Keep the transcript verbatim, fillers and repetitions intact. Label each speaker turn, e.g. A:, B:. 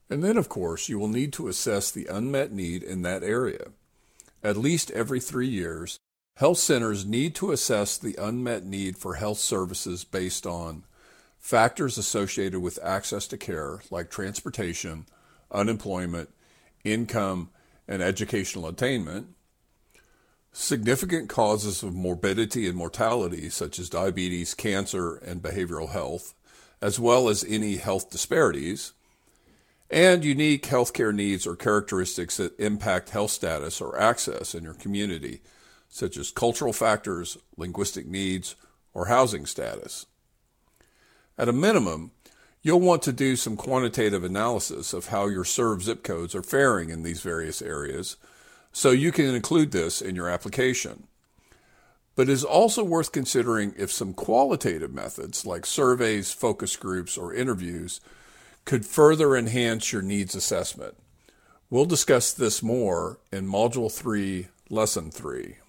A: And then, of course, you will need to assess the unmet need in that area. At least every three years, health centers need to assess the unmet need for health services based on factors associated with access to care, like transportation, unemployment, income, and educational attainment, significant causes of morbidity and mortality, such as diabetes, cancer, and behavioral health, as well as any health disparities, and unique healthcare needs or characteristics that impact health status or access in your community, such as cultural factors, linguistic needs, or housing status. At a minimum, you'll want to do some quantitative analysis of how your served zip codes are faring in these various areas, so you can include this in your application. But it is also worth considering if some qualitative methods like surveys, focus groups, or interviews could further enhance your needs assessment. We'll discuss this more in Module three, Lesson three.